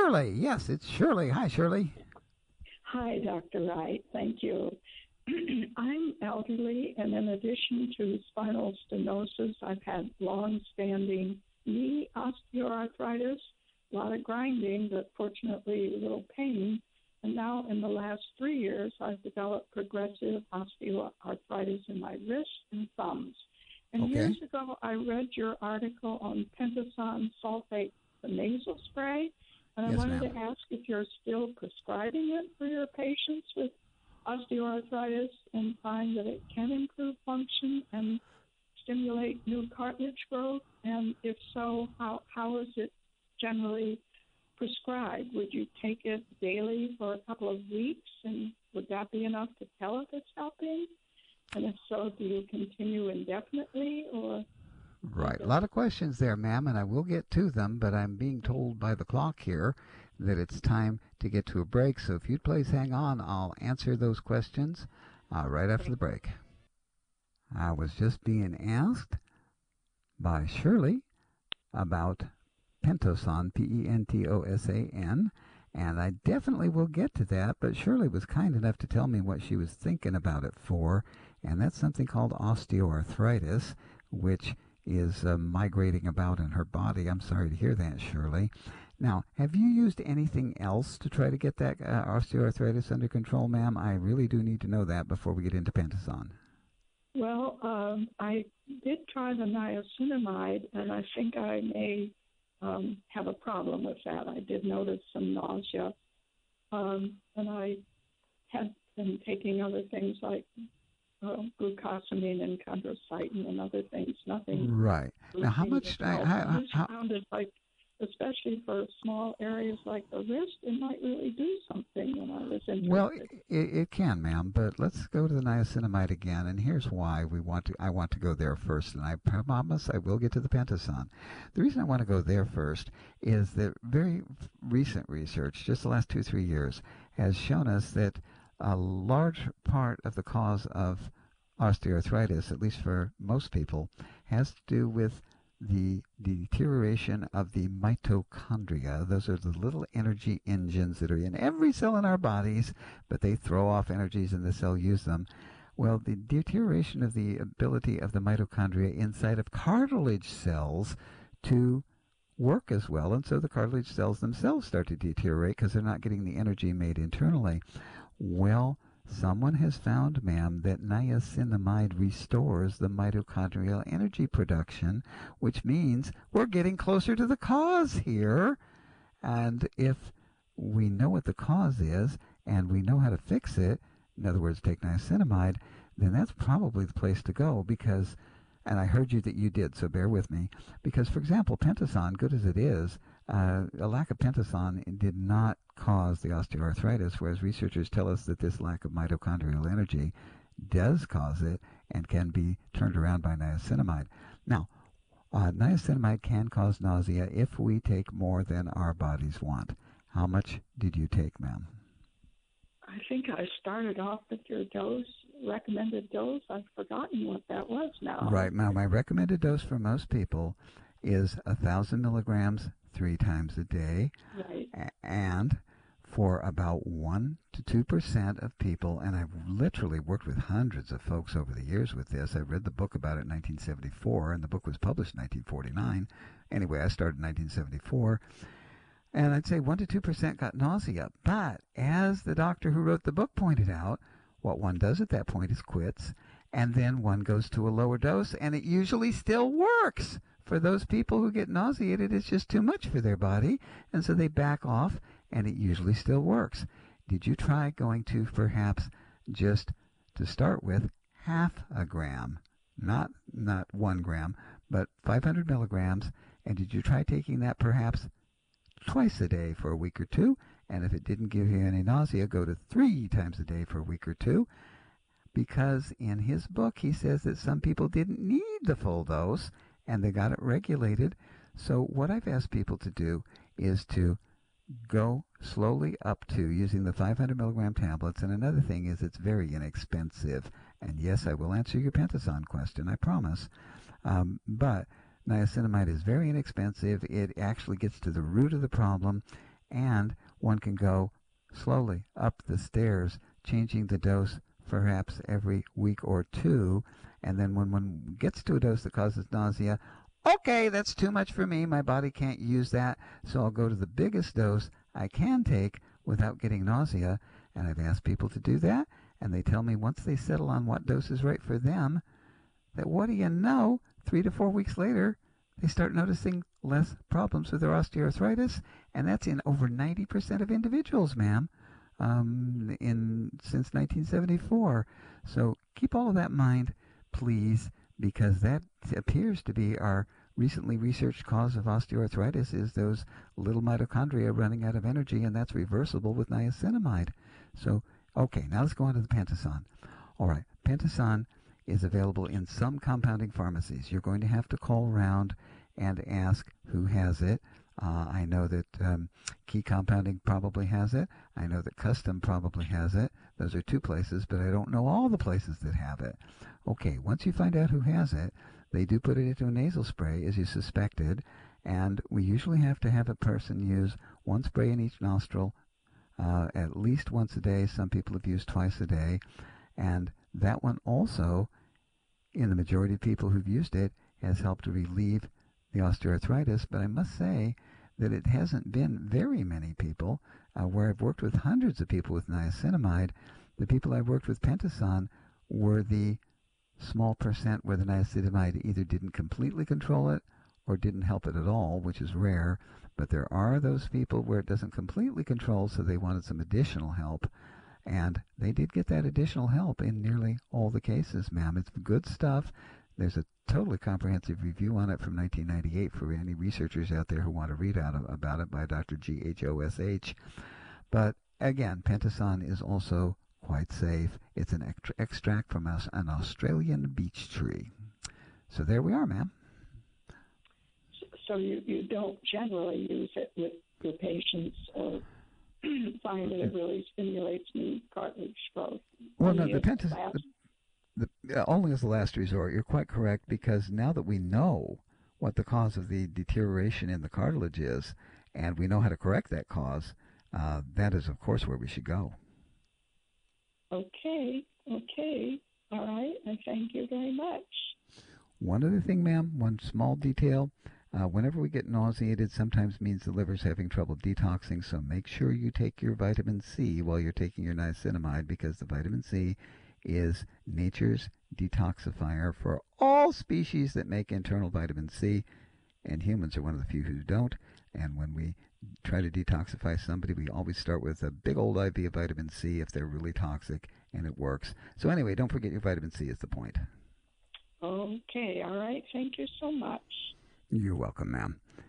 Shirley. Yes, it's Shirley. Hi, Shirley. Hi, Dr. Wright. Thank you. I'm elderly, and in addition to spinal stenosis, I've had long-standing knee osteoarthritis, a lot of grinding, but fortunately little pain. And now in the last 3 years, I've developed progressive osteoarthritis in my wrists and thumbs. And Okay. years ago, I read your article on Pentosan sulfate, the nasal spray, and I Yes, wanted ma'am. to ask if you're still prescribing it for your patients with osteoarthritis and find that it can improve function and stimulate new cartilage growth? And if so, how is it generally prescribed? Would you take it daily for a couple of weeks, and would that be enough to tell if it's helping? And if so, do you continue indefinitely or? Right. A lot of questions there, ma'am, and I will get to them, but I'm being told by the clock here that it's time to get to a break. So if you'd please hang on, I'll answer those questions right after the break. I was just being asked by Shirley about Pentosan, Pentosan, and I definitely will get to that, but Shirley was kind enough to tell me what she was thinking about it for, and that's something called osteoarthritis, which is migrating about in her body. I'm sorry to hear that, Shirley. Now, have you used anything else to try to get that osteoarthritis under control, ma'am? I really do need to know that before we get into Pentosan. Well, I did try the niacinamide, and I think I may have a problem with that. I did notice some nausea, and I had been taking other things like glucosamine and chondrocytin and other things. Nothing. Right. Now, how much? I just sounded like, especially for small areas like the wrist, it might really do something when I was interested. Well, it can, ma'am, but let's go to the niacinamide again, and here's why I want to go there first, and I promise I will get to the Pentosan. The reason I want to go there first is that very recent research, just the last 2-3 years, has shown us that a large part of the cause of osteoarthritis, at least for most people, has to do with the deterioration of the mitochondria. Those are the little energy engines that are in every cell in our bodies, but they throw off energies and the cell use them. Well, the deterioration of the ability of the mitochondria inside of cartilage cells to work as well, and so the cartilage cells themselves start to deteriorate because they're not getting the energy made internally. Well, someone has found, ma'am, that niacinamide restores the mitochondrial energy production, which means we're getting closer to the cause here. And if we know what the cause is and we know how to fix it, in other words, take niacinamide, then that's probably the place to go because, and I heard you that you did, so bear with me, because, for example, Pentosan, good as it is, a lack of Pentosan did not cause the osteoarthritis, whereas researchers tell us that this lack of mitochondrial energy does cause it and can be turned around by niacinamide. Now, niacinamide can cause nausea if we take more than our bodies want. How much did you take, ma'am? I think I started off with your recommended dose. I've forgotten what that was now. Right. Now, my recommended dose for most people is 1,000 milligrams 3 times a day. Right. And for about 1 to 2% of people, and I've literally worked with hundreds of folks over the years with this. I read the book about it in 1974, and the book was published in 1949. Anyway, I started in 1974. And I'd say 1 to 2% got nausea. But as the doctor who wrote the book pointed out, what one does at that point is quits, and then one goes to a lower dose, and it usually still works. For those people who get nauseated, it's just too much for their body, and so they back off, and it usually still works. Did you try going to perhaps just to start with half a gram, not 1 gram, but 500 milligrams, and did you try taking that perhaps twice a day for a week or two? And if it didn't give you any nausea, go to 3 times a day for a week or two, because in his book he says that some people didn't need the full dose and they got it regulated. So what I've asked people to do is to go slowly up to using the 500 milligram tablets. And another thing is it's very inexpensive. And yes, I will answer your Pentosan question, I promise. But niacinamide is very inexpensive. It actually gets to the root of the problem. and one can go slowly up the stairs, changing the dose perhaps every week or two. And then when one gets to a dose that causes nausea, okay, that's too much for me. My body can't use that, so I'll go to the biggest dose I can take without getting nausea. And I've asked people to do that, and they tell me once they settle on what dose is right for them, that what do you know, 3 to 4 weeks later, they start noticing less problems with their osteoarthritis, and that's in over 90% of individuals, ma'am, since 1974. So keep all of that in mind, please, because that appears to be our recently researched cause of osteoarthritis is those little mitochondria running out of energy, and that's reversible with niacinamide. So, okay, now let's go on to the Pentosan. All right, Pentosan is available in some compounding pharmacies. You're going to have to call around and ask who has it. I know that Key Compounding probably has it. I know that Custom probably has it. Those are two places, but I don't know all the places that have it. Okay, once you find out who has it, they do put it into a nasal spray, as you suspected, and we usually have to have a person use one spray in each nostril at least once a day. Some people have used twice a day, and that one also, in the majority of people who've used it, has helped to relieve the osteoarthritis. But I must say that it hasn't been very many people. Where I've worked with hundreds of people with niacinamide, the people I've worked with Pentosan were the small percent where the niacinamide either didn't completely control it or didn't help it at all, which is rare. But there are those people where it doesn't completely control, so they wanted some additional help. And they did get that additional help in nearly all the cases, ma'am. It's good stuff. There's a totally comprehensive review on it from 1998 for any researchers out there who want to read about it by Dr. Ghosh. But again, Pentosan is also quite safe. It's an extract from an Australian beech tree. So there we are, ma'am. So you don't generally use it with your patients or find that it really stimulates new cartilage growth? Well, no, the Pentosan, only as a last resort. You're quite correct, because now that we know what the cause of the deterioration in the cartilage is, and we know how to correct that cause, that is, of course, where we should go. Okay. All right. I thank you very much. One other thing, ma'am, one small detail. Whenever we get nauseated, sometimes means the liver's having trouble detoxing, so make sure you take your vitamin C while you're taking your niacinamide, because the vitamin C is nature's detoxifier for all species that make internal vitamin C, and humans are one of the few who don't. And when we try to detoxify somebody, we always start with a big old IV of vitamin C if they're really toxic, and it works. So anyway, don't forget your vitamin C is the point. Okay, all right. Thank you so much. You're welcome, ma'am.